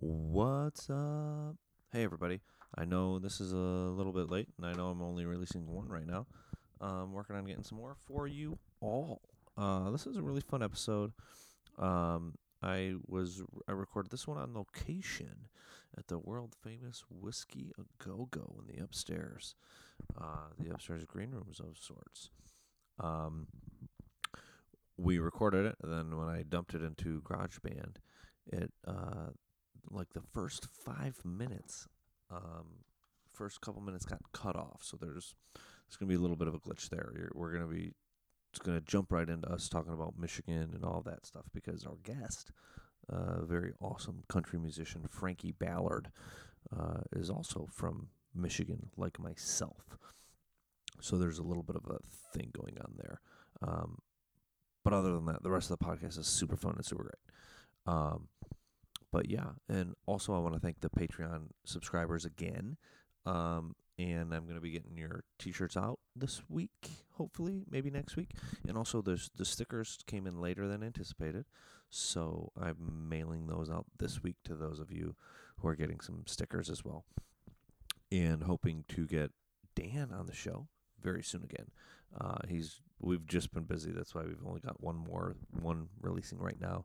What's up? Hey, everybody. I know this is a little bit late, and I know I'm only releasing one right now. I'm working on getting some more for you all. This is a really fun episode. I recorded this one on location at the world famous Whiskey A Go Go in the upstairs green rooms of sorts. We recorded it, and then when I dumped it into GarageBand, it like the first 5 minutes, first couple minutes got cut off. So there's gonna be a little bit of a glitch there. It's gonna jump right into us talking about Michigan and all that stuff because our guest, very awesome country musician Frankie Ballard, is also from Michigan, like myself. So there's a little bit of a thing going on there. But other than that, the rest of the podcast is super fun and super great. But yeah, and also I want to thank the Patreon subscribers again. And I'm going to be getting your t-shirts out this week, hopefully, maybe next week. And also the stickers came in later than anticipated. So I'm mailing those out this week to those of you who are getting some stickers as well. And hoping to get Dan on the show very soon again. We've just been busy. That's why we've only got one releasing right now.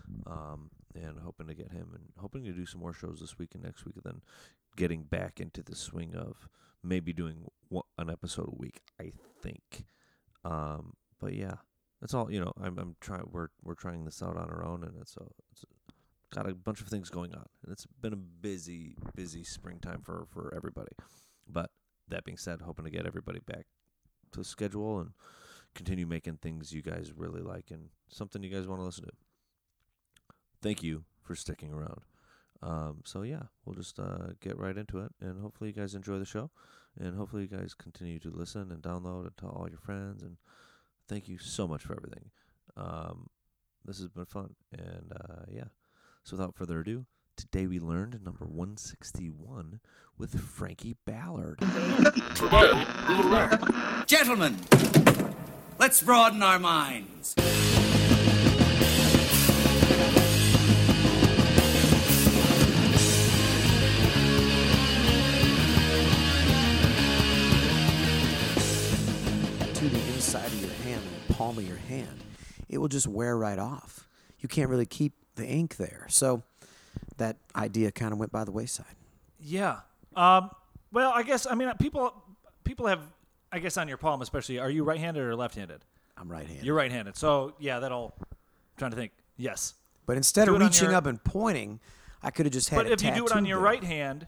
And hoping to get him and hoping to do some more shows this week and next week, and then getting back into the swing of maybe doing an episode a week, I think. But yeah, that's all. I'm trying. We're trying this out on our own, and it's got a bunch of things going on, and it's been a busy springtime for everybody. But that being said, hoping to get everybody back to schedule and continue making things you guys really like and something you guys want to listen to. Thank you for sticking around. So yeah, we'll just get right into it, and hopefully you guys enjoy the show, and hopefully you guys continue to listen and download and tell all your friends, and thank you so much for everything. This has been fun, and yeah. So without further ado, today we learned number 161 with Frankie Ballard. Today we learned. Gentlemen, let's broaden our minds. Inside of your hand, in the palm of your hand, it will just wear right off. You can't really keep the ink there. So that idea kind of went by the wayside. Yeah. Well, I guess, people have, I guess on your palm especially, are you right-handed or left-handed? I'm right-handed. You're right-handed. So, yeah, I'm trying to think. Yes. But instead of reaching up and pointing, I could have just had But if you do it on your there. right hand,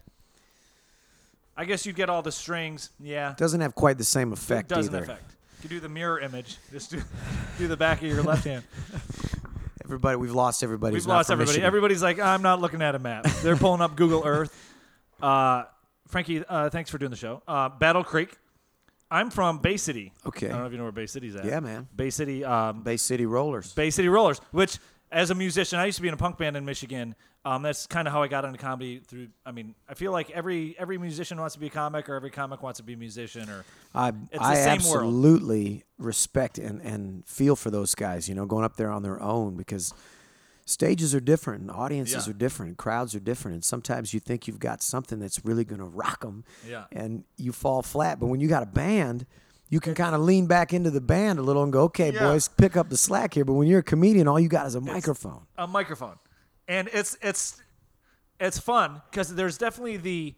I guess you get all the strings. Yeah. Doesn't have quite the same effect It doesn't either. affect. You do the mirror image. Just do the back of your left hand. We've lost everybody. We've lost everybody. Michigan. Everybody's like, I'm not looking at a map. They're pulling up Google Earth. Frankie, thanks for doing the show. Battle Creek. I'm from Bay City. Okay. I don't know if you know where Bay City's at. Yeah, man. Bay City. Bay City Rollers. Bay City Rollers, which as a musician, I used to be in a punk band in Michigan. That's kind of how I got into comedy through. I feel like every musician wants to be a comic, or every comic wants to be a musician, or I same world. absolutely respect and feel for those guys, going up there on their own, because stages are different, and audiences are different, and crowds are different, and sometimes you think you've got something that's really going to rock them, and you fall flat. But when you got a band, you can kind of lean back into the band a little and go, okay, boys, pick up the slack here. But when you're a comedian, all you got is a microphone. A microphone. And it's fun because there's definitely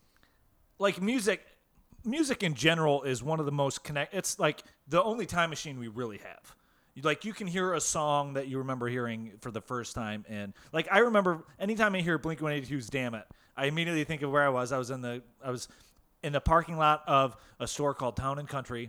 music in general is one of the most it's like the only time machine we really have. You can hear a song that you remember hearing for the first time, and I remember anytime I hear Blink-182's "Damn It," I immediately think of where I was. I was in the parking lot of a store called Town and Country,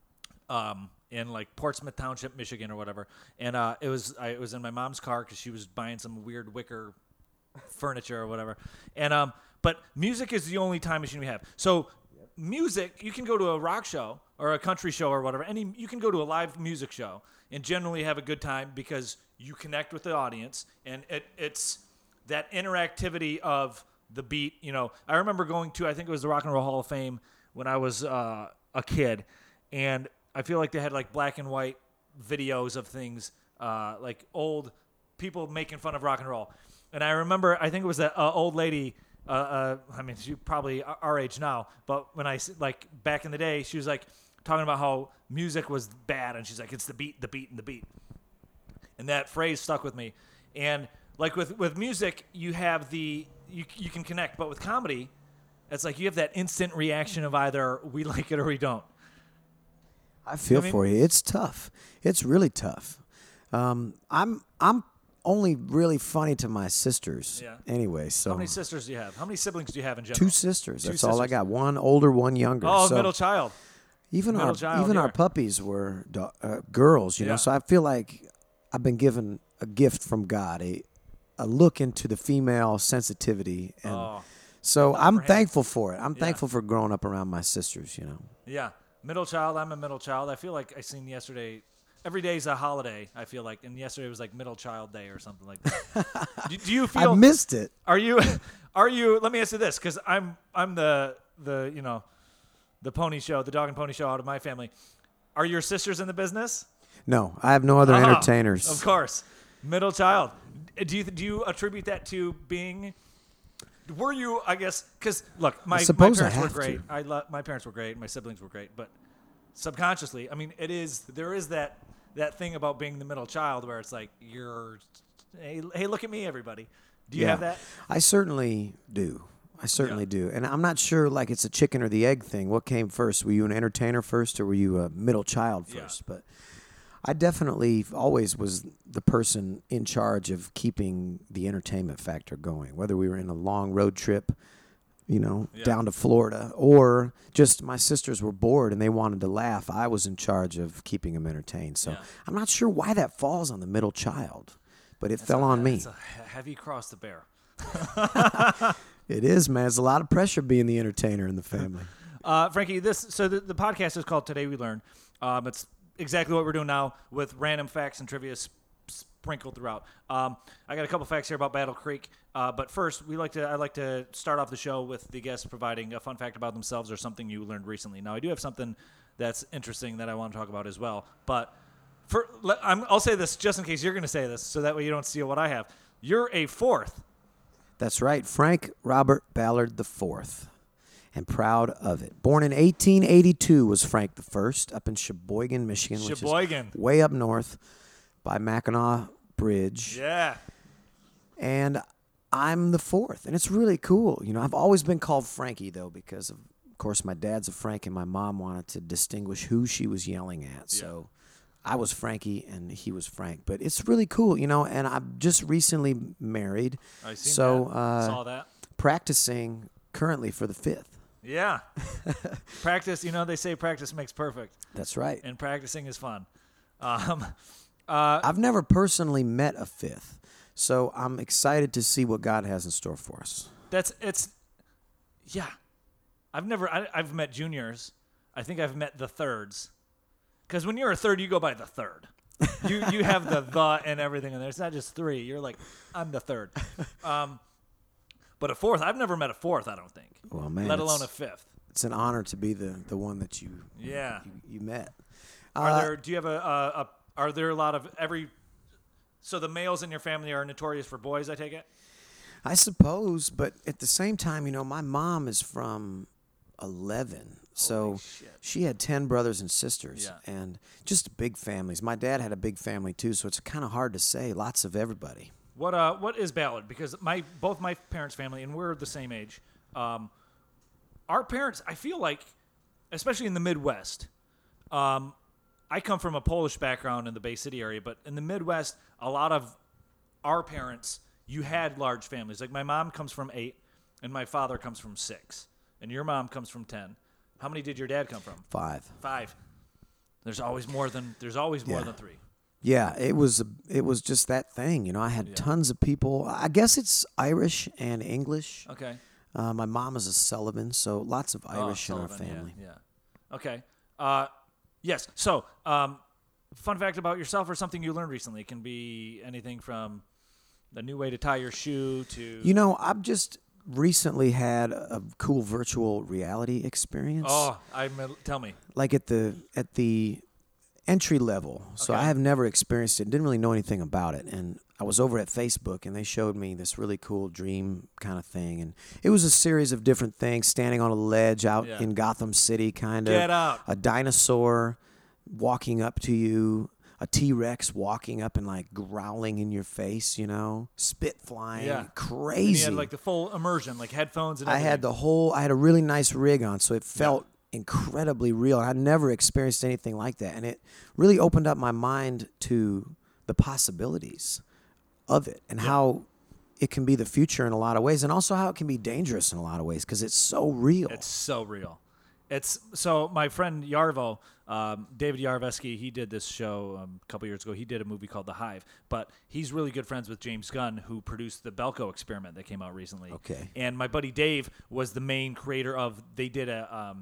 in Portsmouth Township, Michigan, or whatever. And it was in my mom's car because she was buying some weird wicker furniture or whatever. And but music is the only time machine we have. So music, you can go to a rock show or a country show or whatever. You can go to a live music show and generally have a good time because you connect with the audience, and it's that interactivity of the beat. I remember going to, I think it was the Rock and Roll Hall of Fame when I was a kid, and I feel like they had black and white videos of things, old people making fun of rock and roll. And I remember, I think it was that old lady. I mean, she's probably our age now, but when like back in the day, she was like talking about how music was bad, and she's like, it's the beat, the beat, and the beat. And that phrase stuck with me. And like with music, you have you can connect, but with comedy, it's like you have that instant reaction of either we like it or we don't. I feel for you. It's tough. It's really tough. I'm only really funny to my sisters. Yeah. Anyway, so How many sisters do you have? How many siblings do you have in general? 2 sisters. Two That's all I sisters. got. One older, one younger. Oh, so middle child. Even middle child, our yeah. puppies were girls. You Yeah. know, so I feel like I've been given a gift from God, a look into the female sensitivity, and so I'm thankful for it. I'm thankful for growing up around my sisters. You know. Yeah. Middle child. I'm a middle child. I feel like I seen yesterday. Every day is a holiday, I feel like. And yesterday was like Middle Child Day or something like that. do you feel... I missed it. Are you... Let me ask you this, because I'm the pony show, the dog and pony show out of my family. Are your sisters in the business? No, I have no other entertainers. Of course. Middle child. Do you attribute that to being... Were you, I guess... Because, look, my suppose I parents were have great. My parents were great. My siblings were great. But subconsciously, I mean, there is that thing about being the middle child where it's like hey, look at me, everybody. Do you have that? I certainly do. Do. And I'm not sure, like, it's a chicken or the egg thing. What came first? Were you an entertainer first, or were you a middle child first? Yeah. But I definitely always was the person in charge of keeping the entertainment factor going, whether we were in a long road trip, down to Florida, or just my sisters were bored and they wanted to laugh. I was in charge of keeping them entertained. So I'm not sure why that falls on the middle child, but it fell on me. It's a heavy cross to bear. It is, man. It's a lot of pressure being the entertainer in the family. Frankie, the podcast is called Today We Learn. It's exactly what we're doing now with random facts and trivia sprinkled throughout. I got a couple facts here about Battle Creek, but first, I like to start off the show with the guests providing a fun fact about themselves or something you learned recently. Now, I do have something that's interesting that I want to talk about as well, but I'll say this just in case you're going to say this, so that way you don't steal what I have. You're a fourth. That's right, Frank Robert Ballard IV, and proud of it. Born in 1882 was Frank the First, up in Sheboygan, Michigan, which is way up north by Mackinac Bridge. Yeah. And I'm the fourth, and it's really cool. I've always been called Frankie, though, because of course my dad's a Frank, and my mom wanted to distinguish who she was yelling at. So I was Frankie, and he was Frank. But it's really cool, and I'm just recently married. I seen so that. Saw that. Practicing currently for the fifth. Yeah. Practice, they say practice makes perfect. That's right. And practicing is fun. I've never personally met a fifth, so I'm excited to see what God has in store for us. Yeah. I've met juniors. I think I've met the thirds. Because when you're a third, you go by the third. You have the and everything in there. It's not just three. You're like, I'm the third. But a fourth, I've never met a fourth, I don't think. Well, man, let alone a fifth. It's an honor to be the one that you met. Do you have are there a lot of so the males in your family are notorious for boys, I take it? I suppose, but at the same time, my mom is from 11. So she had 10 brothers and sisters, and just big families. My dad had a big family too, so it's kind of hard to say. Lots of everybody. What is Ballard? Because both my parents' family, and we're the same age. Our parents, I feel like, especially in the Midwest, I come from a Polish background in the Bay City area, but in the Midwest, a lot of our parents, you had large families. Like my mom comes from 8, and my father comes from 6, and your mom comes from 10. How many did your dad come from? 5. 5. There's always more than 3. Yeah, it was just that thing. I had tons of people. I guess it's Irish and English. Okay. My mom is a Sullivan, so lots of Irish in our family. Yeah. Okay. Yes. So, fun fact about yourself or something you learned recently. It can be anything from a new way to tie your shoe to... I've just recently had a cool virtual reality experience. Oh, tell me. Like at the entry level. So Okay. I have never experienced it. Didn't really know anything about it. And I was over at Facebook, and they showed me this really cool dream kind of thing. And it was a series of different things, standing on a ledge out Yeah. in Gotham City, kind of. Get out. A dinosaur walking up to you. A T-Rex walking up and like growling in your face, spit flying, Yeah. crazy. And you had like the full immersion, like headphones and I everything. had a really nice rig on, so it felt incredibly real. I'd never experienced anything like that, and it really opened up my mind to the possibilities of it and how it can be the future in a lot of ways, and also how it can be dangerous in a lot of ways because it's so real. It's so real. It's so my friend Yarvo, David Yarveski, he did this show a couple years ago. He did a movie called The Hive, but he's really good friends with James Gunn, who produced the Belko Experiment that came out recently. Okay. And my buddy Dave was the main creator of. They did a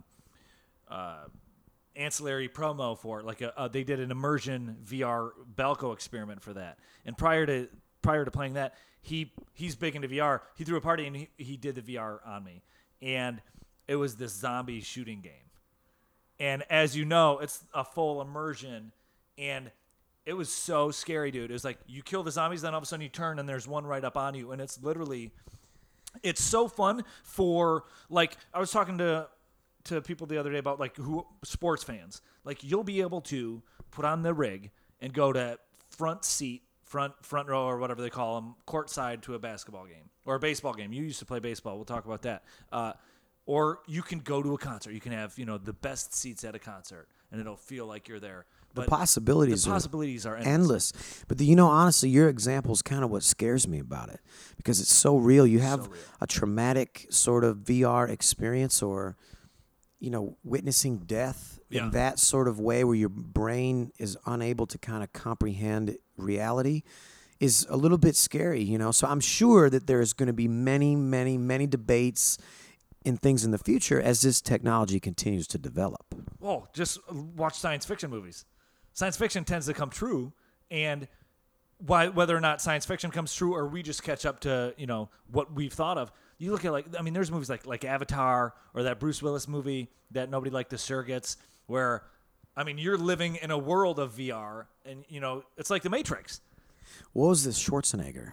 ancillary promo for it. They did an immersion VR Belko Experiment for that. And prior to playing that, he's big into VR. He threw a party and he did the VR on me, and it was this zombie shooting game. And as you know, it's a full immersion, and it was so scary, dude. It was like you kill the zombies, then all of a sudden you turn and there's one right up on you, and it's so fun for, like, I was talking to people the other day about like who sports fans. Like, you'll be able to put on the rig and go to front row or whatever they call them, courtside to a basketball game or a baseball game. You used to play baseball. We'll talk about that. Or you can go to a concert. You can have, the best seats at a concert, and it'll feel like you're there. But the possibilities are endless. But honestly, your example is kind of what scares me about it because it's so real. You have a traumatic sort of VR experience, or witnessing death in that sort of way where your brain is unable to kind of comprehend reality is a little bit scary, So I'm sure that there's going to be many, many, many debates in things in the future as this technology continues to develop. Well, just watch science fiction movies. Science fiction tends to come true, and whether or not science fiction comes true or we just catch up to, what we've thought of. You look at there's movies like Avatar or that Bruce Willis movie that nobody liked, The Surrogates, where, you're living in a world of VR and, it's like The Matrix. What was this Schwarzenegger?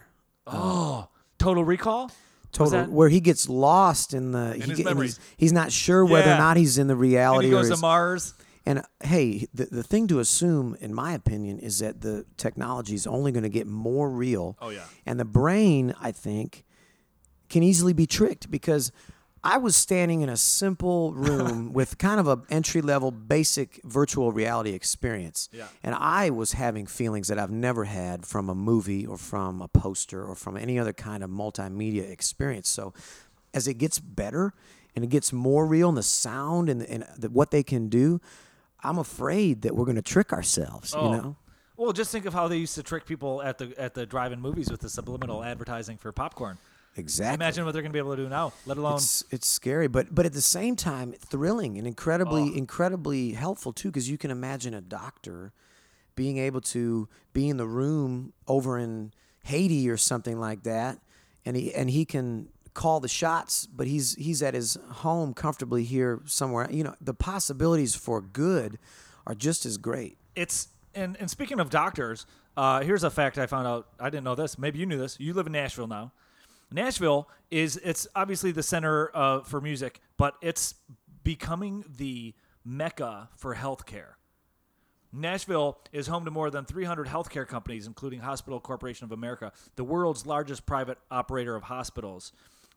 Total Recall? Where he gets lost in his memories. He's not sure whether or not he's in the reality. And he goes to Mars. And hey, the thing to assume, in my opinion, is that the technology is only going to get more real. Oh, yeah. And the brain, I think, can easily be tricked because I was standing in a simple room with kind of an entry-level basic virtual reality experience. Yeah. And I was having feelings that I've never had from a movie or from a poster or from any other kind of multimedia experience. So as it gets better and it gets more real in the sound and what they can do, I'm afraid that we're going to trick ourselves, Well, just think of how they used to trick people at the drive-in movies with the subliminal advertising for popcorn. Exactly. Imagine what they're going to be able to do now, let alone... It's scary, but at the same time, thrilling and incredibly helpful, too, because you can imagine a doctor being able to be in the room over in Haiti or something like that, and he can call the shots, but he's at his home comfortably here somewhere. The possibilities for good are just as great. And speaking of doctors, here's a fact I found out. I didn't know this. Maybe you knew this. You live in Nashville now. Nashville it's obviously the center for music, but it's becoming the mecca for healthcare. Nashville is home to more than 300 healthcare companies, including Hospital Corporation of America, the world's largest private operator of hospitals.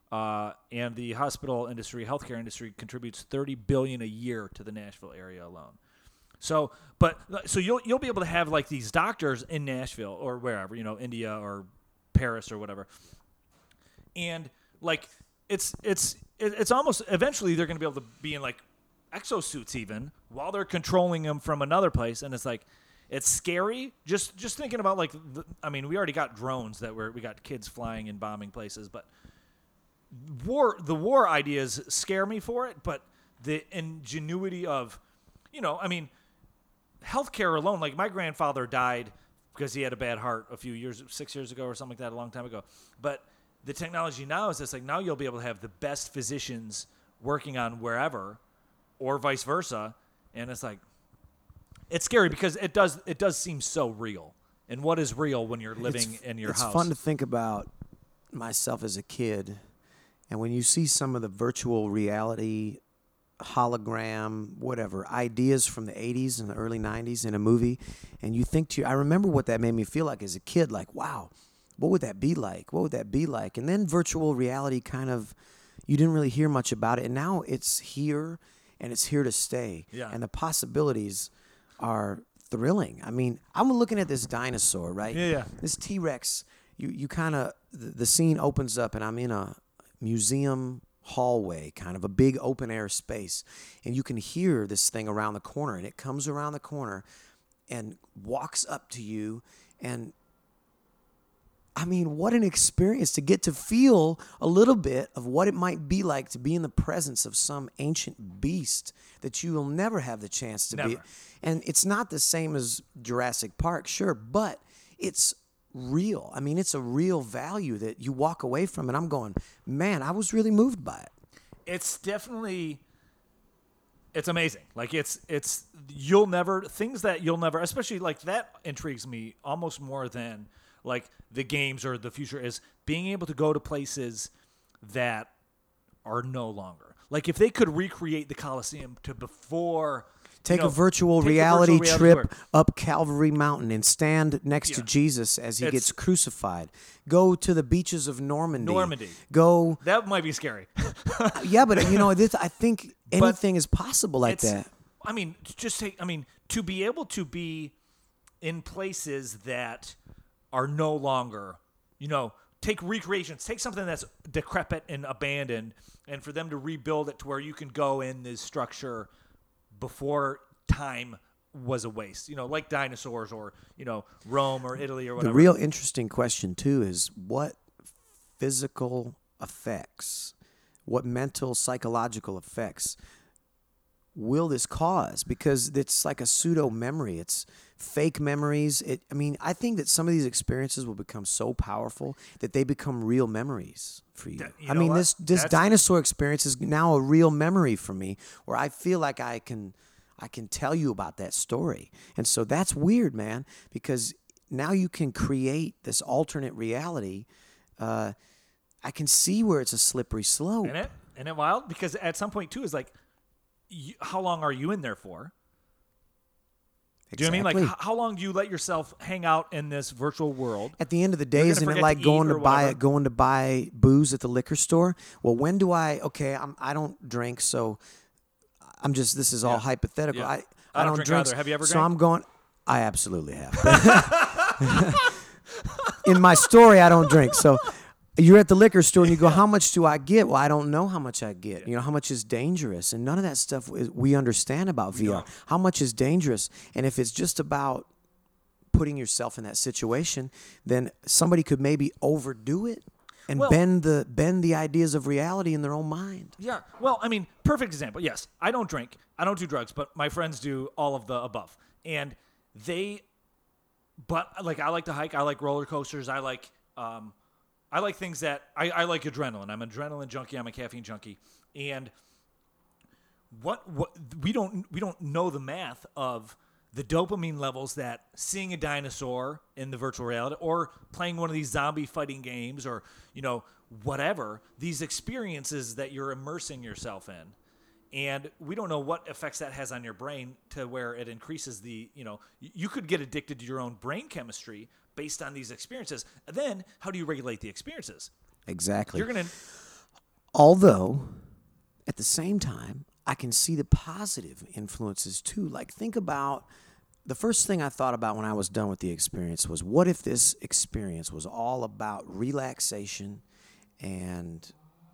And the healthcare industry contributes $30 billion a year to the Nashville area alone. So you'll be able to have like these doctors in Nashville or wherever, India or Paris or whatever. And like it's almost eventually they're going to be able to be in like exosuits even while they're controlling them from another place, and it's like it's scary. Just thinking about like we already got drones we got kids flying and bombing places, but the war ideas scare me for it. But the ingenuity of healthcare alone, like my grandfather died because he had a bad heart 6 years ago or something like that, a long time ago, but the technology now is just like now you'll be able to have the best physicians working on wherever or vice versa. And it's like, It's scary because it does seem so real. And what is real when you're living in your house? It's fun to think about myself as a kid, and when you see some of the virtual reality, hologram, whatever, ideas from the 80s and the early 90s in a movie, and you think I remember what that made me feel like as a kid, like, wow, what would that be like? What would that be like? And then virtual reality you didn't really hear much about it, and now it's here, and it's here to stay. Yeah. And the possibilities are thrilling. I mean, I'm looking at this dinosaur, right? Yeah. This T-Rex, you kind of, the scene opens up, and I'm in a museum hallway, kind of a big open air space, and you can hear this thing around the corner, and it comes around the corner and walks up to you, and I mean, what an experience to get to feel a little bit of what it might be like to be in the presence of some ancient beast that you will never have the chance to be. Never. And it's not the same as Jurassic Park, sure, but it's real. I mean, it's a real value that you walk away from, and I'm going, man, I was really moved by it. It's definitely, it's amazing. Like you'll never, especially like that intrigues me almost more than like the games or the future, is being able to go to places that are no longer. Like if they could recreate the Colosseum to before. Take a virtual reality trip up Calvary Mountain and stand next to Jesus as he gets crucified. Go to the beaches of Normandy. Go. That might be scary. Yeah, but I think anything is possible like that. I mean, to be able to be in places that are no longer, take recreations, take something that's decrepit and abandoned, and for them to rebuild it to where you can go in this structure before time was a waste, like dinosaurs or, Rome or Italy or whatever. The real interesting question, too, is what physical effects, what mental, psychological effects will this cause? Because it's like a pseudo memory. It's fake memories. I think that some of these experiences will become so powerful that they become real memories for you. This dinosaur experience is now a real memory for me, where I feel like I can tell you about that story. And so that's weird, man, because now you can create this alternate reality. I can see where it's a slippery slope. Isn't it wild? Because at some point, too, is like, how long are you in there for? Exactly. Do you know what I mean? Like, how long do you let yourself hang out in this virtual world? At the end of the day, isn't it like going to buy booze at the liquor store? Well, when do I don't drink, so this is all hypothetical. Yeah. I don't drink. Either. Have you ever so drank? I absolutely have. In my story, I don't drink. So you're at the liquor store and you go, how much do I get? Well, I don't know how much I get. How much is dangerous? And none of that stuff we understand about VR. No. How much is dangerous? And if it's just about putting yourself in that situation, then somebody could maybe overdo it and bend the ideas of reality in their own mind. Yeah. Well, perfect example. Yes, I don't drink. I don't do drugs, but my friends do all of the above. And I like to hike. I like roller coasters. I like things that I like adrenaline. I'm an adrenaline junkie. I'm a caffeine junkie. And what we don't know the math of the dopamine levels that seeing a dinosaur in the virtual reality or playing one of these zombie fighting games or, whatever, these experiences that you're immersing yourself in. And we don't know what effects that has on your brain to where it increases you could get addicted to your own brain chemistry based on these experiences. And then how do you regulate the experiences? Exactly. Although, at the same time, I can see the positive influences too. Like, think about the first thing I thought about when I was done with the experience was, what if this experience was all about relaxation and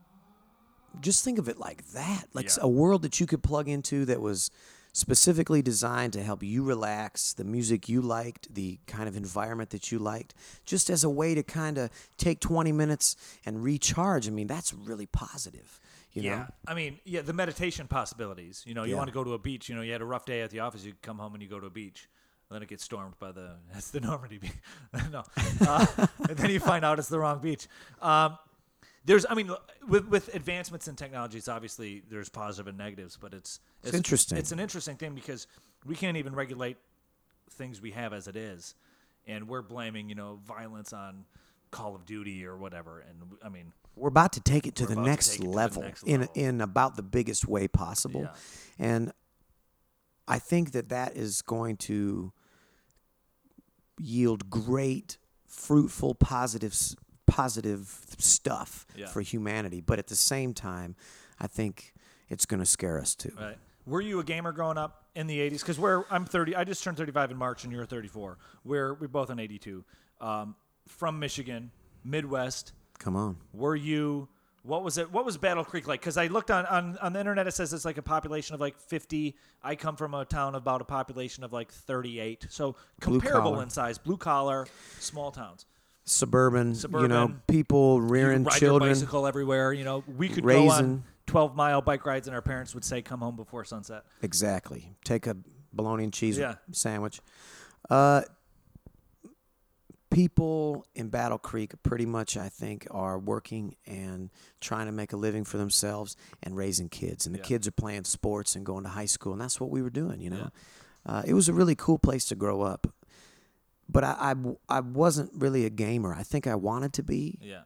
just think of it like that. Like a world that you could plug into that was specifically designed to help you relax, the music you liked, the kind of environment that you liked, just as a way to kind of take 20 minutes and recharge. That's really positive. You know? The meditation possibilities. You want to go to a beach. You had a rough day at the office. You come home and you go to a beach. And then it gets stormed by that's the Normandy beach. No. And then you find out it's the wrong beach. With advancements in technologies, obviously there's positive and negatives, but it's interesting. It's an interesting thing because We can't even regulate things we have as it is, and we're blaming violence on Call of Duty or whatever. And I mean, we're about to take it to We're the about to next take it to the level next in level. in about the biggest way possible. Yeah. And I think that is going to yield great, fruitful, positive stuff Yeah. for humanity. But at the same time, I think it's going to scare us too. right? Were you a gamer growing up in the 80s? Because I'm 30. I just turned 35 in March, and you're 34. We're both in 82. From Michigan, Midwest. Come on. Were you? What was it? What was Battle Creek like? Because I looked on the internet. It says it's like a population of like 50. I come from a town of about a population of like 38. So comparable collar. in size, blue collar, small towns. Suburban, Suburban. people You rearing could ride children. your bicycle everywhere. We could go on Raising. 12-mile bike rides, and our parents would say, "Come home before sunset." Exactly. Take a bologna and cheese Yeah. sandwich. People in Battle Creek pretty much, I think, are working and trying to make a living for themselves and raising kids. And the Yeah. kids are playing sports and going to high school, and that's what we were doing, It was a really cool place to grow up. But I wasn't really a gamer. I think I wanted to be, Yeah.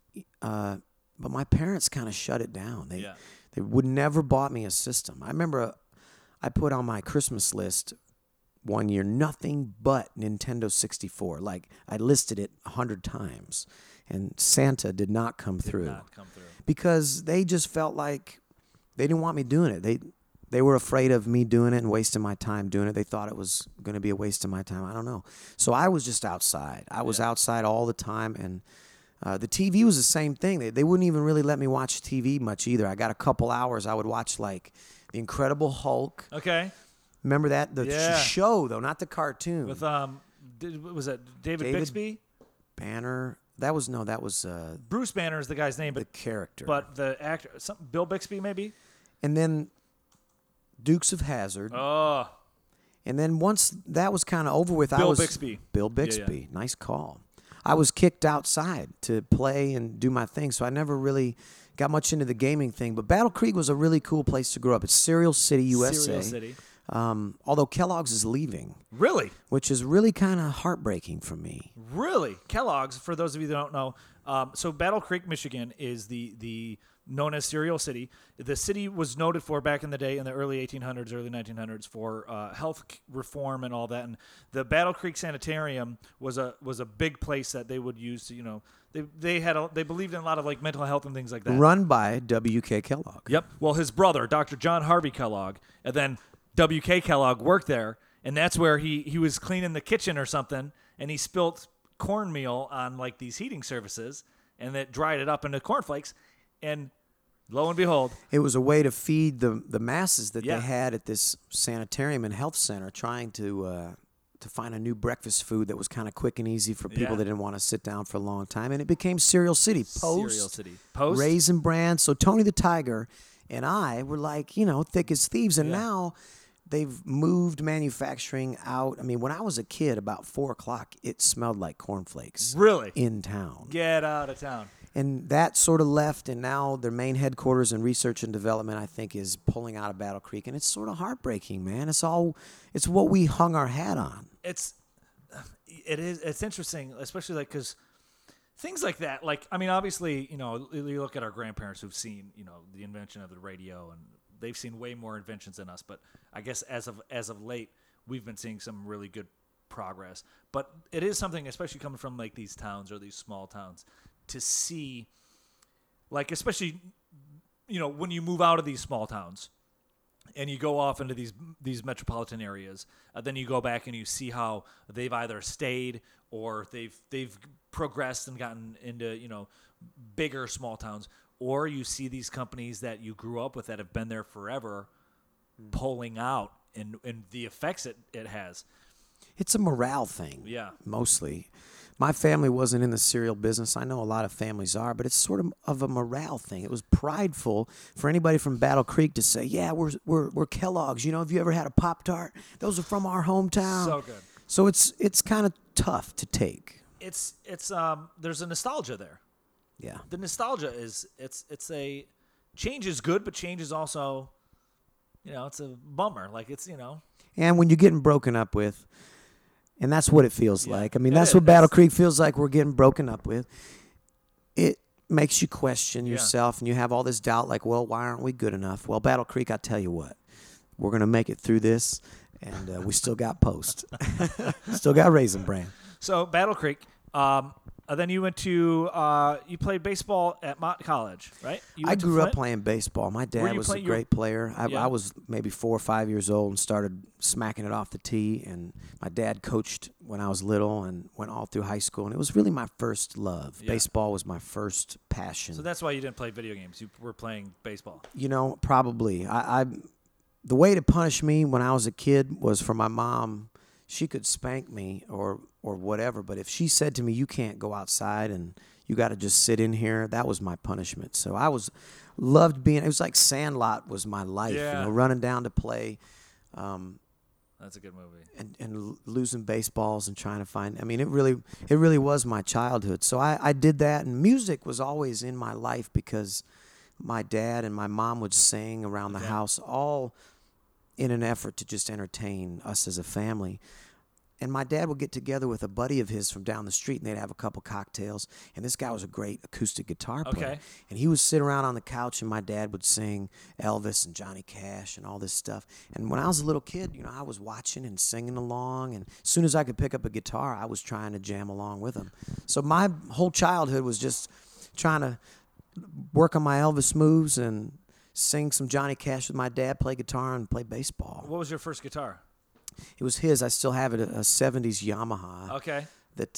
but my parents kind of shut it down. Yeah. They would never bought me a system. I remember I put on my Christmas list one year nothing but Nintendo 64. Like I listed it 100 times, and Santa did not come through Not come through. because they just felt like they didn't want me doing it. They were afraid of me doing it and wasting my time doing it. They thought it was going to be a waste of my time. I don't know. So I was just outside. I was outside all the time, and the TV was the same thing. They wouldn't even really let me watch TV much either. I got a couple hours. I would watch like The Incredible Hulk. Okay. Remember that? The Yeah. show, though, not the cartoon. With was that David David- Bixby? Banner. That was Bruce Banner is the guy's name, the but character. the actor, Bill Bixby maybe. And then Dukes of Hazzard. Oh, And then once that was kind of over with, Bill Bixby. Bill yeah. Bixby. Nice call. I was kicked outside to play and do my thing, so I never really got much into the gaming thing. But Battle Creek was a really cool place to grow up. It's Cereal City, USA. Cereal City. Although Kellogg's is leaving, Really, which is really kind of heartbreaking for me. really. Kellogg's. For those of you that don't know, so Battle Creek, Michigan, is the known as Cereal City. The city was noted for back in the day, in the early 1800s, early 1900s, for health reform and all that. And the Battle Creek Sanitarium was a big place that they would use to, they believed in a lot of like mental health and things like that. Run by W.K. Kellogg. Yep. Well, his brother, Dr. John Harvey Kellogg, and then W.K. Kellogg worked there, and that's where he was cleaning the kitchen or something, and he spilt cornmeal on like these heating surfaces, and it dried it up into cornflakes, and lo and behold, It was a way to feed the masses that Yeah. they had at this sanitarium and health center, trying to find a new breakfast food that was kind of quick and easy for people Yeah. that didn't want to sit down for a long time. And it became Cereal City. Cereal City. Post? Raisin Bran. So Tony the Tiger and I were like, thick as thieves. And now they've moved manufacturing out. I mean, when I was a kid, about 4 o'clock, it smelled like cornflakes Really? in town. Get out of town. And that sort of left, and now their main headquarters in research and development, I think, is pulling out of Battle Creek, and it's sort of heartbreaking, man. It's what we hung our hat on. It's interesting, especially like because things like that, like I mean, obviously, you look at our grandparents who've seen, the invention of the radio, and they've seen way more inventions than us. But I guess as of late, we've been seeing some really good progress. But it is something, especially coming from like these towns or these small towns, to see, like especially, when you move out of these small towns and you go off into these metropolitan areas, then you go back and you see how they've either stayed or they've progressed and gotten into bigger small towns, or you see these companies that you grew up with that have been there forever pulling out and the effects it has. It's a morale thing, Yeah. mostly. My family wasn't in the cereal business. I know a lot of families are, but it's sort of a morale thing. It was prideful for anybody from Battle Creek to say, "Yeah, we're Kellogg's. Have you ever had a Pop-Tart? Those are from our hometown." So good. So it's kind of tough to take. It's there's a nostalgia there. Yeah. The nostalgia is it's a change is good, but change is also, it's a bummer. Like it's And when you're getting broken up with, and that's what it feels like. I mean, It that's is. what Battle Creek feels like. We're getting broken up with. It makes you question Yeah. yourself, and you have all this doubt, like, well, why aren't we good enough? Well, Battle Creek, I tell you what, we're gonna make it through this, and we still got Post, still got Raisin Bran. So Battle Creek. Then you went to you played baseball at Mott College, right? You I went to grew up Flint? playing baseball. My dad you was a playing- great player. Yeah. I was maybe 4 or 5 years old and started smacking it off the tee. And my dad coached when I was little and went all through high school. And it was really my first love. Yeah. Baseball was my first passion. So that's why you didn't play video games. You were playing baseball. You know, probably. The way to punish me when I was a kid was for my mom. She could spank me or whatever, but if she said to me, "You can't go outside and you got to just sit in here," that was my punishment. So I loved being. It was like Sandlot was my life. Yeah. You know, running down to play, That's a good movie. and losing baseballs and trying to find. I mean, it really was my childhood. So I did that, and music was always in my life because my dad and my mom would sing around the house, all in an effort to just entertain us as a family. And my dad would get together with a buddy of his from down the street, and they'd have a couple cocktails. And this guy was a great acoustic guitar player. Okay. And he would sit around on the couch, and my dad would sing Elvis and Johnny Cash and all this stuff. And when I was a little kid, you know, I was watching and singing along. And as soon as I could pick up a guitar, I was trying to jam along with him. So my whole childhood was just trying to work on my Elvis moves and sing some Johnny Cash with my dad, play guitar, and play baseball. What was your first guitar? It was his. I still have it, a 70s Yamaha. Okay. That,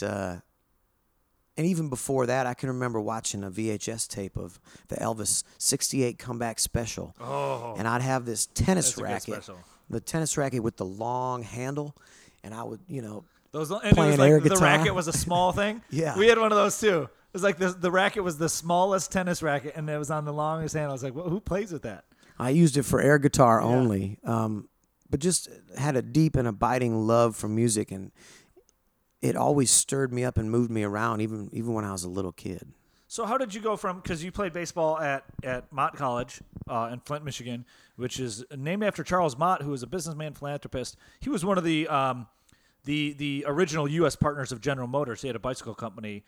and even before that, I can remember watching a VHS tape of the Elvis 68 comeback special. Oh. And I'd have this tennis That's a good racket, special. the tennis racket with the long handle, and I would, you know, Those and it playing was like air the guitar. racket was a small thing. Yeah. We had one of those too. It was like the racket was the smallest tennis racket, and it was on the longest handle. I was like, well, who plays with that? I used it for air guitar only, but just had a deep and abiding love for music, and it always stirred me up and moved me around, even when I was a little kid. So how did you go from, because you played baseball at Mott College in Flint, Michigan, which is named after Charles Mott, who was a businessman philanthropist. He was one of the original U.S. partners of General Motors. He had a bicycle company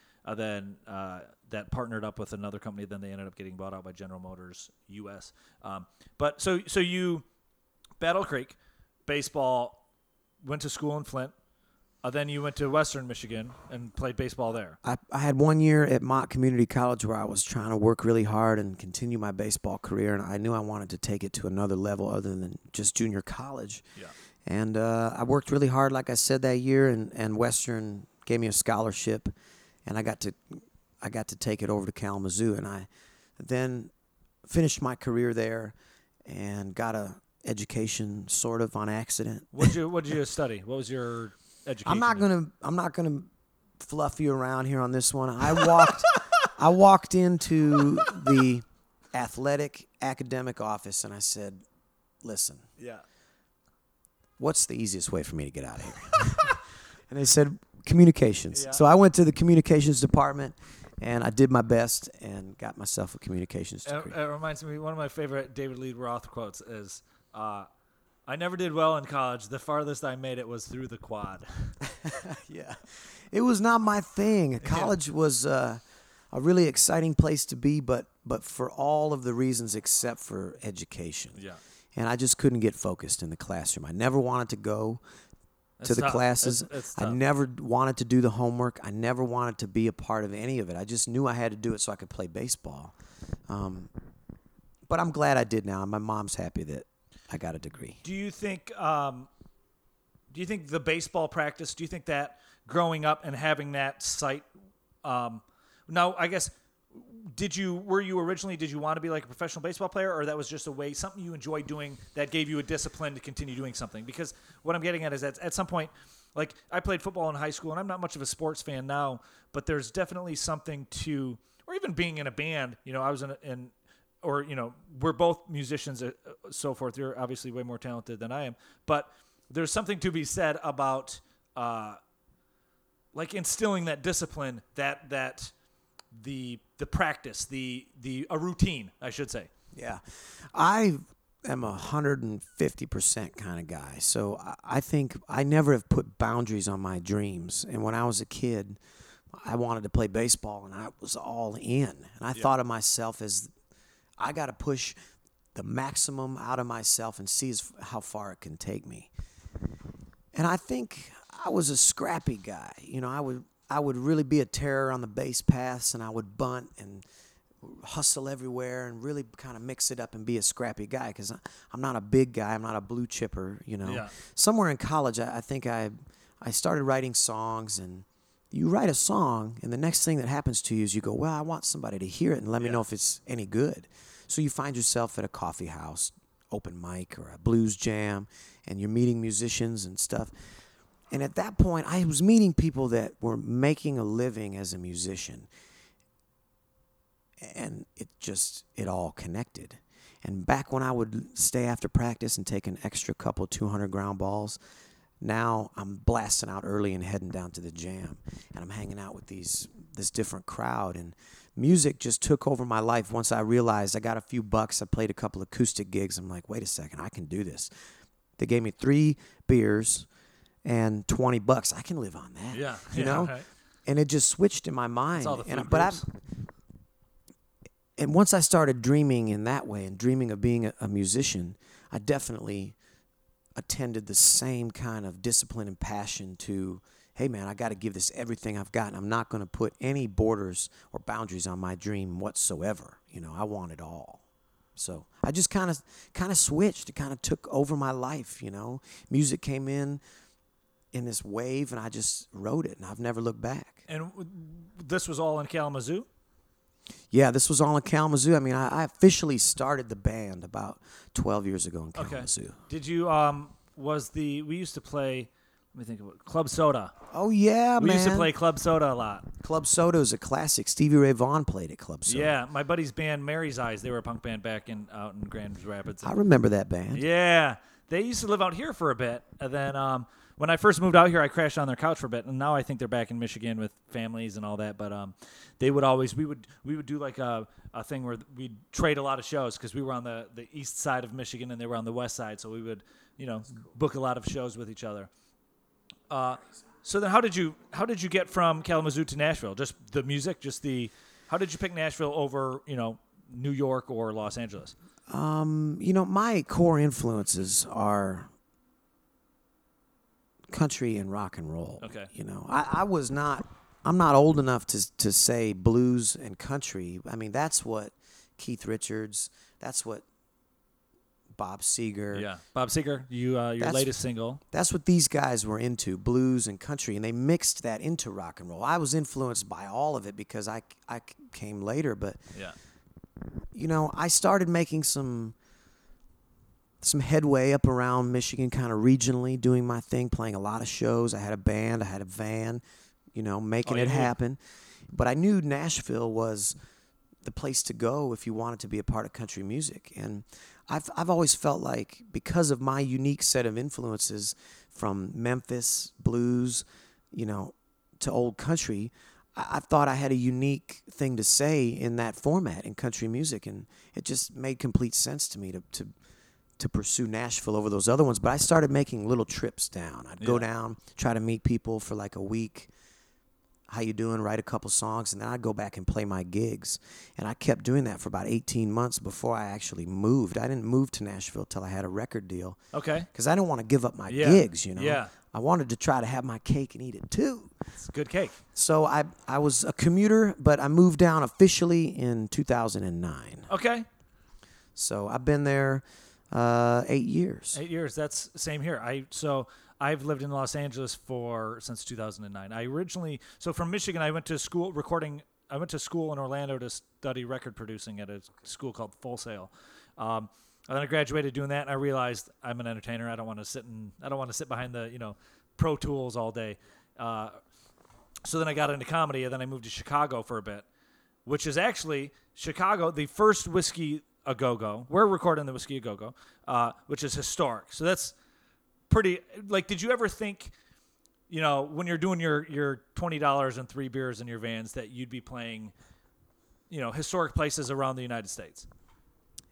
that partnered up with another company. Then they ended up getting bought out by General Motors U.S. But so you, Battle Creek, baseball, went to school in Flint. Then you went to Western Michigan and played baseball there. I had 1 year at Mott Community College where I was trying to work really hard and continue my baseball career, and I knew I wanted to take it to another level other than just junior college. Yeah. And I worked really hard, like I said, that year, and Western gave me a scholarship, and I got to take it over to Kalamazoo, and I then finished my career there and got a education sort of on accident. What did you study? What was your education? I'm not gonna fluff you around here on this one. I walked into the athletic academic office and I said, "Listen, Yeah. what's the easiest way for me to get out of here?" And they said, "Communications." Yeah. So I went to the communications department and I did my best and got myself a communications degree. It reminds me, one of my favorite David Lee Roth quotes is, I never did well in college. The farthest I made it was through the quad. Yeah. It was not my thing. College was a really exciting place to be, but for all of the reasons except for education. Yeah. And I just couldn't get focused in the classroom. I never wanted to go to the tough. classes. It's I tough. never wanted to do the homework. I never wanted to be a part of any of it. I just knew I had to do it so I could play baseball. But I'm glad I did now. My mom's happy that I got a degree. Do you think the baseball practice, do you think that growing up and having that site, now I guess, did you want to be like a professional baseball player, or that was just a way, something you enjoyed doing that gave you a discipline to continue doing something? Because what I'm getting at is that at some point, like I played football in high school and I'm not much of a sports fan now, but there's definitely something to, or even being in a band, you know, I was or, you know, we're both musicians, so forth. You're obviously way more talented than I am, but there's something to be said about, like instilling that discipline, that the practice, a routine, I should say. Yeah. I am 150% kind of guy. So I think I never have put boundaries on my dreams. And when I was a kid, I wanted to play baseball, and I was all in. And I thought of myself as I got to push the maximum out of myself and see how far it can take me. And I think I was a scrappy guy. You know, I would really be a terror on the base paths, and I would bunt and hustle everywhere and really kind of mix it up and be a scrappy guy, because I'm not a big guy. I'm not a blue chipper, you know. Yeah. Somewhere in college, I think I started writing songs, and you write a song, and the next thing that happens to you is you go, well, I want somebody to hear it and let me know if it's any good. So you find yourself at a coffee house, open mic, or a blues jam, and you're meeting musicians and stuff. And at that point, I was meeting people that were making a living as a musician. And it all connected. And back when I would stay after practice and take an extra couple 200 ground balls, now I'm blasting out early and heading down to the jam. And I'm hanging out with this different crowd. And music just took over my life once I realized I got a few bucks. I played a couple acoustic gigs. I'm like, wait a second, I can do this. They gave me 3 beers and $20. I can live on that. Yeah. You know? Right. And it just switched in my mind. It's all the food But groups. And once I started dreaming in that way and dreaming of being a musician, I definitely attended the same kind of discipline and passion to, hey, man, I got to give this everything I've got. And I'm not going to put any borders or boundaries on my dream whatsoever. You know, I want it all. So I just kind of switched. It kind of took over my life, you know. Music came in this wave, and I just wrote it, and I've never looked back. And this was all in Kalamazoo? Yeah, this was all in Kalamazoo. I mean, I officially started the band about 12 years ago in Kalamazoo. Okay. Did you, we used to play, let me think of it, Club Soda. Oh, yeah, We man. used to play Club Soda a lot. Club Soda is a classic. Stevie Ray Vaughan played at Club Soda. Yeah, my buddy's band, Mary's Eyes, they were a punk band back out in Grand Rapids. I remember that band. Yeah, they used to live out here for a bit, and then when I first moved out here, I crashed on their couch for a bit, and now I think they're back in Michigan with families and all that. But they would always we would do like a thing where we'd trade a lot of shows, because we were on the east side of Michigan and they were on the west side, so we would book a lot of shows with each other. So then how did you get from Kalamazoo to Nashville? Just the music, how did you pick Nashville over New York or Los Angeles? My core influences are country and rock and roll. Okay. I'm not old enough to say blues and country. I mean, that's what Keith Richards, that's what Bob Seger. Yeah, Bob Seger, your latest single. That's what these guys were into, blues and country, and they mixed that into rock and roll. I was influenced by all of it because I came later, but I started making some headway up around Michigan, kind of regionally, doing my thing, playing a lot of shows. I had a band, I had a van, making it happen. But I knew Nashville was the place to go if you wanted to be a part of country music. And I've always felt like, because of my unique set of influences from Memphis blues, to old country, I thought I had a unique thing to say in that format in country music, and it just made complete sense to me to pursue Nashville over those other ones. But I started making little trips down. I'd go down, try to meet people for like a week. How you doing? Write a couple songs, and then I'd go back and play my gigs. And I kept doing that for about 18 months before I actually moved. I didn't move to Nashville till I had a record deal. Okay. Because I didn't want to give up my gigs, Yeah. I wanted to try to have my cake and eat it too. It's good cake. So I was a commuter, but I moved down officially in 2009. Okay. So I've been there 8 years. 8 years. That's same here. I've lived in Los Angeles since 2009. From Michigan, I went to school in Orlando to study record producing at a school called Full Sail. And then I graduated doing that, and I realized I'm an entertainer. I don't want to sit behind the Pro Tools all day. So then I got into comedy, and then I moved to Chicago for a bit, which is actually Chicago, the first Whiskey A Go-Go. We're recording the Whiskey A Go-Go, which is historic. So that's pretty. Like, did you ever think, when you're doing your $20 and 3 beers in your vans, that you'd be playing, historic places around the United States?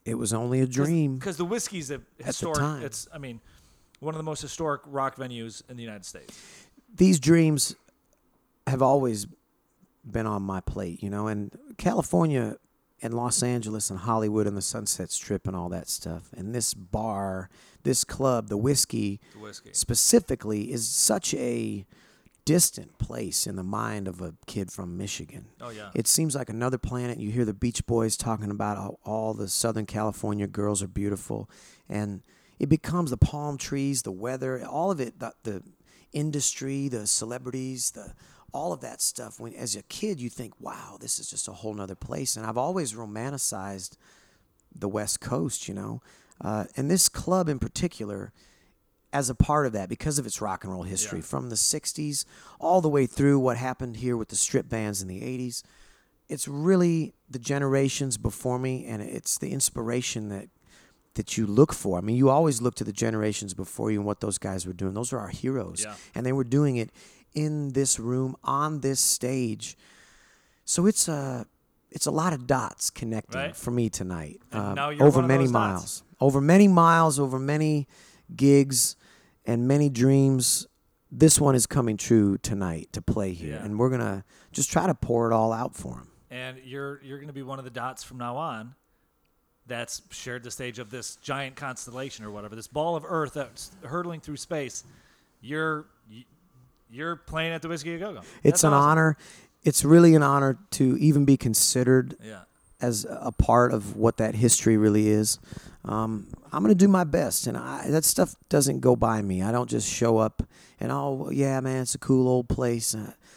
It was only a dream. Because the Whiskey's a historic. time. It's, I mean, one of the most historic rock venues in the United States. These dreams have always been on my plate, and California and Los Angeles and Hollywood and the Sunset Strip and all that stuff. And this bar, this club, the Whiskey, specifically, is such a distant place in the mind of a kid from Michigan. Oh, yeah. It seems like another planet. You hear the Beach Boys talking about how all the Southern California girls are beautiful. And it becomes the palm trees, the weather, all of it, the industry, the celebrities, all of that stuff. When as a kid, you think, wow, this is just a whole nother place. And I've always romanticized the West Coast, and this club in particular, as a part of that, because of its rock and roll history, from the 60s all the way through what happened here with the strip bands in the 80s. It's really the generations before me, and it's the inspiration that you look for. I mean, you always look to the generations before you and what those guys were doing. Those are our heroes. Yeah. And they were doing it in this room, on this stage. So it's a lot of dots connecting for me tonight. Now you're over one of many those miles. dots. Over many miles, over many gigs and many dreams. This one is coming true tonight to play here. Yeah. And we're going to just try to pour it all out for him. And you're going to be one of the dots from now on that's shared the stage of this giant constellation or whatever, this ball of Earth that's hurtling through space. You're playing at the Whiskey A Go-Go. It's an honor. It's really an honor to even be considered as a part of what that history really is. I'm going to do my best, and that stuff doesn't go by me. I don't just show up and, oh, yeah, man, it's a cool old place.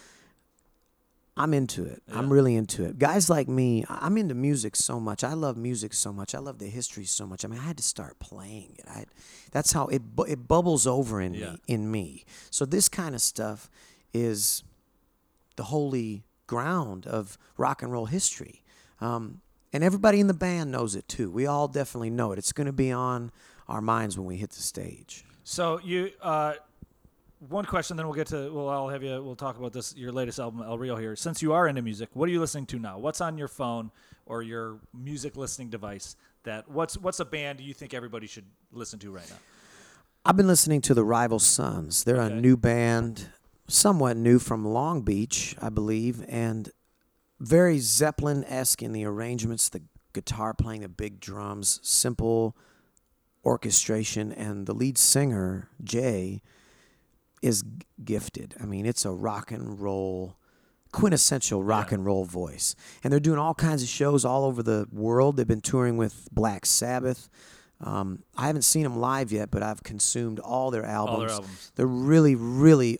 I'm into it. Yeah. I'm really into it. Guys like me, I'm into music so much. I love music so much. I love the history so much. I mean, I had to start playing it. That's how it bubbles over in me. So this kind of stuff is the holy ground of rock and roll history. And everybody in the band knows it too. We all definitely know it. It's going to be on our minds when we hit the stage. So you, one question, then we'll talk about this, your latest album, El Rio here. Since you are into music, what are you listening to now? What's on your phone or your music listening device what's a band you think everybody should listen to right now? I've been listening to the Rival Sons. They're a new band, somewhat new, from Long Beach, I believe, and very Zeppelin-esque in the arrangements, the guitar playing, the big drums, simple orchestration, and the lead singer, Jay, is gifted. I mean, it's a rock and roll, quintessential rock and roll voice. And they're doing all kinds of shows all over the world. They've been touring with Black Sabbath. I haven't seen them live yet, but I've consumed all their albums. They're really, really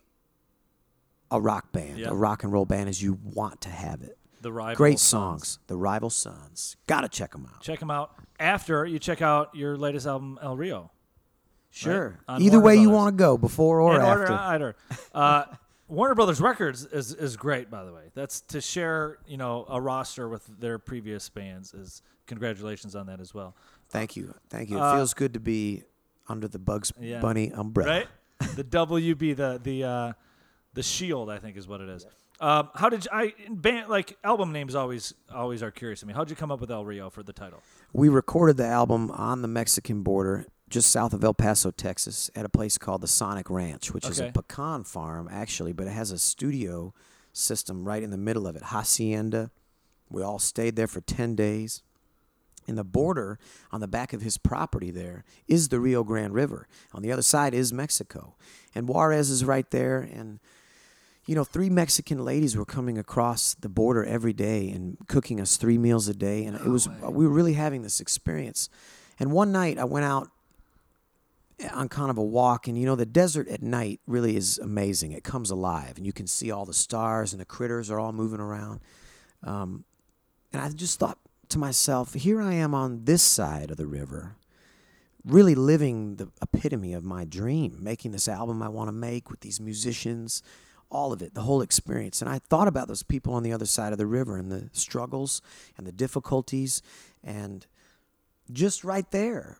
a rock band, a rock and roll band as you want to have it. The Rival Great Sons. songs. The Rival Sons. Got to check them out. Check them out after you check out your latest album, El Rio. Sure. Right? Either way you want to go, before or after. Either. Warner Brothers Records is great, by the way. That's to share, a roster with their previous bands. Congratulations on that as well. Thank you. It feels good to be under the Bugs Bunny umbrella. Right? The WB, the Shield, I think is what it is. How did album names always are curious to me. How'd you come up with El Rio for the title? We recorded the album on the Mexican border, just south of El Paso, Texas, at a place called the Sonic Ranch, which is a pecan farm, actually, but it has a studio system right in the middle of it, Hacienda. We all stayed there for 10 days. And the border on the back of his property there is the Rio Grande River. On the other side is Mexico. And Juarez is right there, and 3 Mexican ladies were coming across the border every day and cooking us 3 meals a day. And we were really having this experience. And one night I went out on kind of a walk, and the desert at night really is amazing. It comes alive, and you can see all the stars, and the critters are all moving around. And I just thought to myself, here I am on this side of the river, really living the epitome of my dream, making this album I want to make with these musicians, all of it, the whole experience. And I thought about those people on the other side of the river and the struggles and the difficulties, and just right there,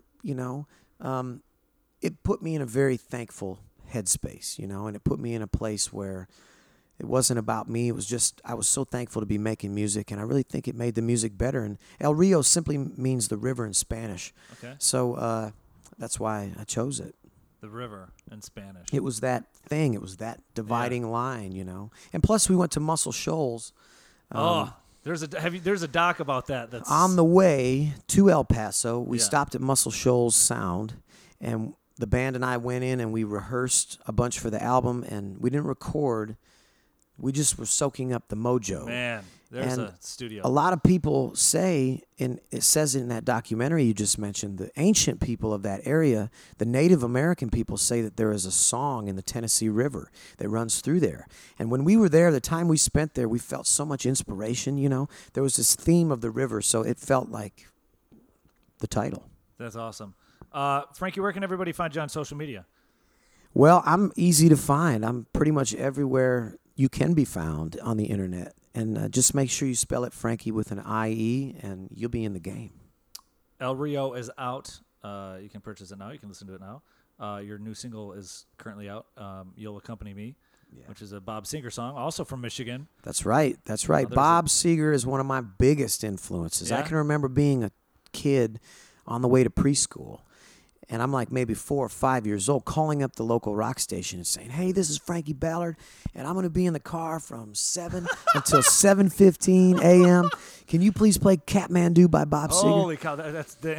it put me in a very thankful headspace, and it put me in a place where It wasn't about me. It was just I was so thankful to be making music, and I really think it made the music better. And El Rio simply means the river in Spanish. Okay. So that's why I chose it. The river in Spanish. It was that thing. It was that dividing line, you know. And plus, we went to Muscle Shoals. There's a doc about that. That's On the way to El Paso, we Yeah. stopped at Muscle Shoals Sound, and the band and I went in and we rehearsed a bunch for the album, and we didn't record. We just were soaking up the mojo. Man, there's And a studio. A lot of people say, and it says in that documentary you just mentioned, the ancient people of that area, the Native American people say that there is a song in the Tennessee River that runs through there. And when we were there, the time we spent there, we felt so much inspiration, you know. There was this theme of the river, so it felt like the title. That's awesome. Frankie, where can everybody find you on social media? Well, I'm easy to find. I'm pretty much everywhere you can be found on the internet. And just make sure you spell it Frankie with an I-E, and you'll be in the game. El Rio is out. You can purchase it now. You can listen to it now. Your new single is currently out. You'll Accompany Me, which is a Bob Seger song, also from Michigan. That's right. That's right. there's Bob Seger is one of my biggest influences. I Yeah? can remember being a kid on the way to preschool, and I'm like maybe 4 or 5 years old, calling up the local rock station and saying, "Hey, this is Frankie Ballard, and I'm going to be in the car from 7 until 7:15 a.m. Can you please play Kathmandu by Bob Seger?" Holy cow! That's the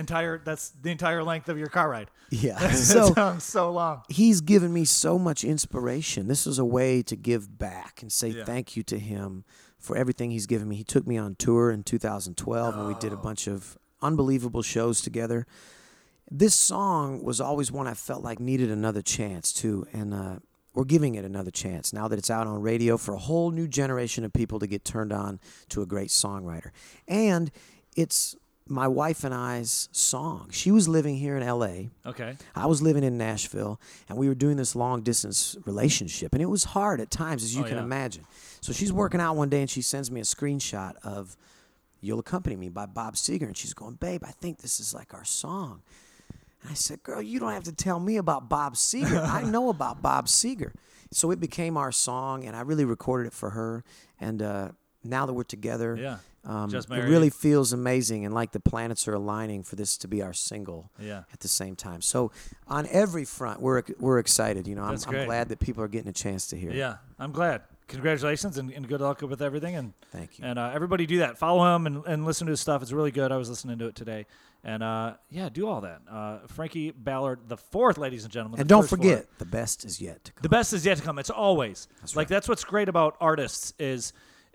entire length of your car ride. Yeah. That So sounds so long. he's given me so much inspiration. This was a way to give back and say Yeah. thank you to him for everything he's given me. He took me on tour in 2012, and we did a bunch of unbelievable shows together. This song was always one I felt like needed another chance, too, and we're giving it another chance now that it's out on radio for a whole new generation of people to get turned on to a great songwriter. And it's my wife and I's song. She was living here in L.A., Okay. I was living in Nashville, and we were doing this long-distance relationship, and it was hard at times, as you can yeah. imagine. So she's working out one day, and she sends me a screenshot of You'll Accompany Me by Bob Seger, and she's going, "Babe, I think this is like our song." And I said, "Girl, you don't have to tell me about Bob Seger. I know about Bob Seger." So it became our song, and I really recorded it for her, and now that we're together, Yeah. Just it married. really feels amazing, and like the planets are aligning for this to be our single Yeah. at the same time. So on every front, we're excited. You know, I'm That's great. glad that people are getting a chance to hear it. Yeah, I'm glad. Congratulations and good luck with everything. And Thank you. And everybody do that. Follow him and listen to his stuff. It's really good. I was listening to it today. And yeah, do all that. Frankie Ballard the fourth, ladies and gentlemen. And the don't first forget, four. the best is yet to come. The best is yet to come. It's always That's like right. that's what's great about artists is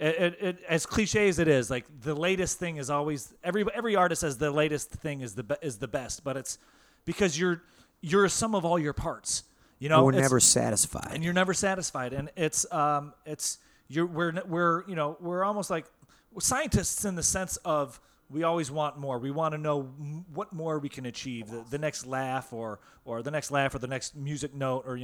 it as cliche as it is, like the latest thing is always every artist says the latest thing is the best, but it's because you're a sum of all your parts. You know, We're it's- never satisfied. and you're never satisfied, and we're almost like scientists in the sense of we always want more. We want to know what more we can achieve, the next laugh or the next laugh or the next music note, or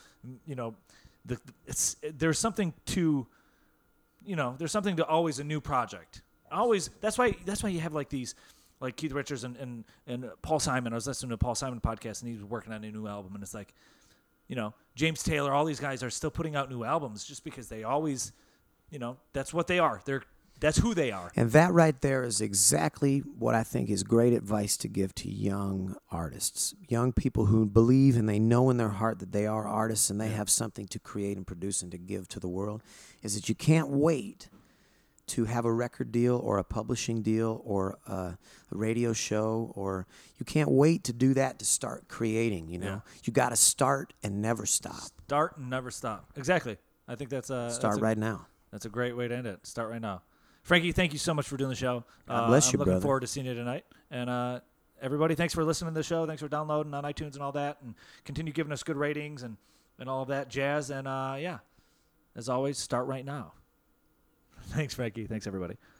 there's something to there's something to always a new project. Always that's why you have like these like Keith Richards and Paul Simon. I was listening to a Paul Simon podcast, and he was working on a new album, and it's like, James Taylor, all these guys are still putting out new albums just because they always, that's what they are. That's who they are. And that right there is exactly what I think is great advice to give to young artists, young people who believe and they know in their heart that they are artists and they have something to create and produce and to give to the world, is that you can't wait to have a record deal or a publishing deal or a radio show, or you can't wait to do that to start creating, Yeah. You got to start and never stop. Start and never stop. Exactly. I think Start right now. That's a great way to end it. Start right now. Frankie, thank you so much for doing the show. God bless you, I'm looking brother. forward to seeing you tonight. And everybody, thanks for listening to the show. Thanks for downloading on iTunes and all that. And continue giving us good ratings and all of that jazz. And, yeah, as always, start right now. Thanks, Frankie. Thanks, everybody.